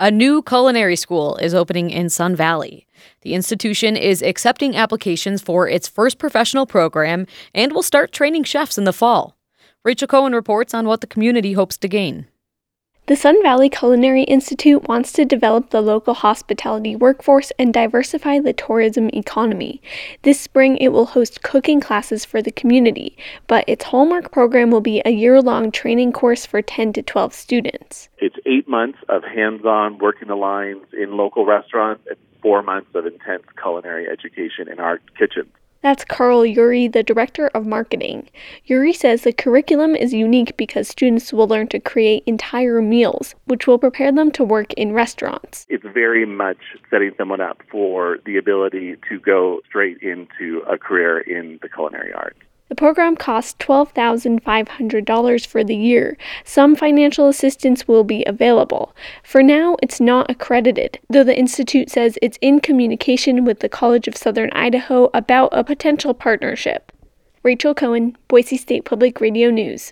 A new culinary school is opening in Sun Valley. The institution is accepting applications for its first professional program and will start training chefs in the fall. Rachel Cohen reports on what the community hopes to gain. The Sun Valley Culinary Institute wants to develop the local hospitality workforce and diversify the tourism economy. This spring, it will host cooking classes for the community, but its hallmark program will be a year-long training course for 10 to 12 students. It's 8 months of hands-on working the lines in local restaurants and 4 months of intense culinary education in our kitchens. That's Carl Uri, the director of marketing. Uri says the curriculum is unique because students will learn to create entire meals, which will prepare them to work in restaurants. It's very much setting someone up for the ability to go straight into a career in the culinary arts. The program costs $12,500 for the year. Some financial assistance will be available. For now, it's not accredited, though the institute says it's in communication with the College of Southern Idaho about a potential partnership. Rachel Cohen, Boise State Public Radio News.